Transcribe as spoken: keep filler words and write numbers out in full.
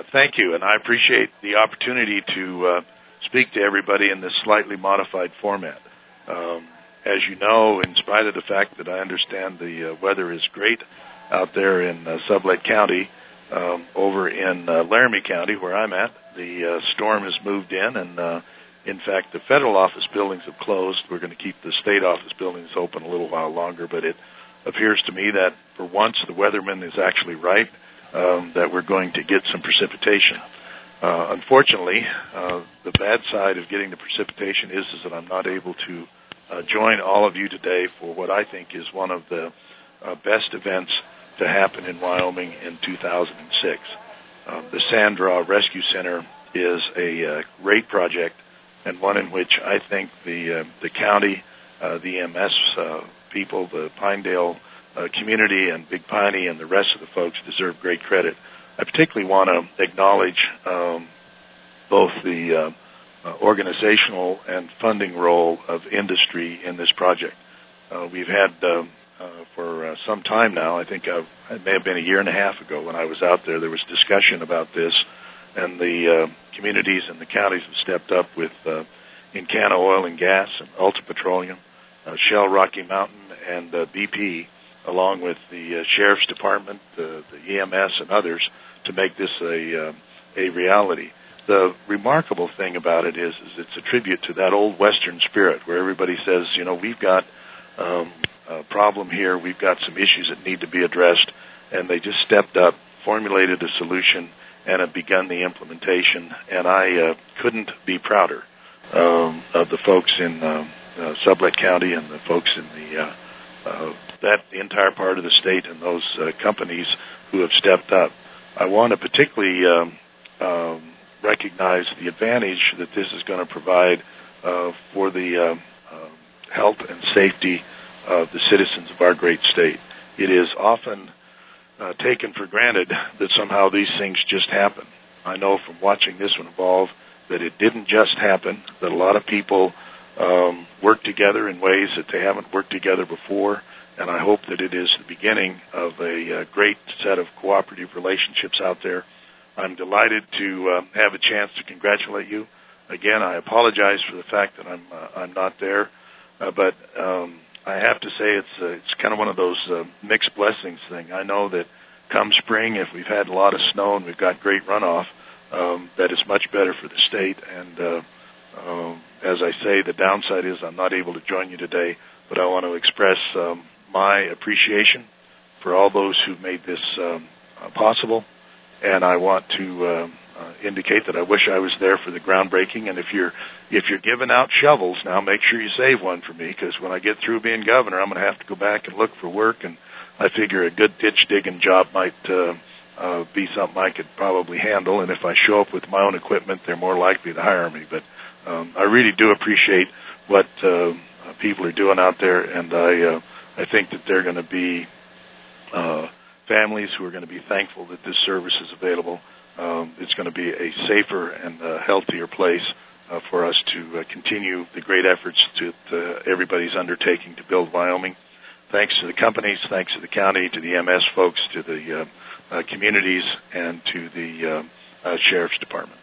Uh, thank you, and I appreciate the opportunity to uh, speak to everybody in this slightly modified format. Um, as you know, in spite of the fact that I understand the uh, weather is great out there in uh, Sublette County, um, over in uh, Laramie County, where I'm at, the uh, storm has moved in, and uh, in fact, the federal office buildings have closed. We're going to keep the state office buildings open a little while longer, but it appears to me that for once the weatherman is actually right, um, that we're going to get some precipitation. Uh, unfortunately, uh, the bad side of getting the precipitation is, is that I'm not able to uh, join all of you today for what I think is one of the uh, best events to happen in Wyoming in two thousand six. Uh, the Sand Draw Rescue Center is a uh, great project, and one in which I think the uh, the county, uh, the E M S uh, people, the Pinedale uh, community, and Big Piney, and the rest of the folks deserve great credit. I particularly want to acknowledge um, both the uh, uh, organizational and funding role of industry in this project. Uh, we've had uh, uh, for uh, some time now, I think uh, it may have been a year and a half ago when I was out there, there was discussion about this, and the uh, communities and the counties have stepped up with uh, Encana Oil and Gas and Ultra Petroleum, uh, Shell Rocky Mountain, and uh, B P, along with the uh, Sheriff's Department, the, the E M S, and others, to make this a uh, a reality. The remarkable thing about it is, is it's a tribute to that old Western spirit where everybody says, you know, we've got um, a problem here, we've got some issues that need to be addressed, and they just stepped up, formulated a solution, and have begun the implementation. And I uh, couldn't be prouder um, of the folks in uh, uh, Sublette County and the folks in the uh, uh, that the entire part of the state and those uh, companies who have stepped up. I want to particularly um, um, recognize the advantage that this is going to provide uh, for the uh, uh, health and safety of the citizens of our great state. It is often uh, taken for granted that somehow these things just happen. I know from watching this one evolve that it didn't just happen, that a lot of people um, work together in ways that they haven't worked together before, and I hope that it is the beginning of a uh, great set of cooperative relationships out there. I'm delighted to uh, have a chance to congratulate you. Again, I apologize for the fact that I'm uh, I'm not there, uh, but um, I have to say it's uh, it's kind of one of those uh, mixed blessings thing. I know that come spring, if we've had a lot of snow and we've got great runoff, um, that is much better for the state. And uh, um, as I say, the downside is I'm not able to join you today, but I want to express um, my appreciation for all those who've made this um, uh, possible. And I want to uh, uh, indicate that I wish I was there for the groundbreaking. And if you're if you're giving out shovels now, make sure you save one for me, because when I get through being governor, I'm going to have to go back and look for work. And I figure a good ditch digging job might uh, uh, be something I could probably handle. And if I show up with my own equipment, they're more likely to hire me. But um, I really do appreciate what uh, people are doing out there, and I uh, I think that they're going to be uh, families who are going to be thankful that this service is available. Um, it's going to be a safer and uh, healthier place uh, for us to uh, continue the great efforts that uh, everybody's undertaking to build Wyoming. Thanks to the companies, thanks to the county, to the E M S folks, to the uh, uh, communities, and to the uh, uh, Sheriff's Department.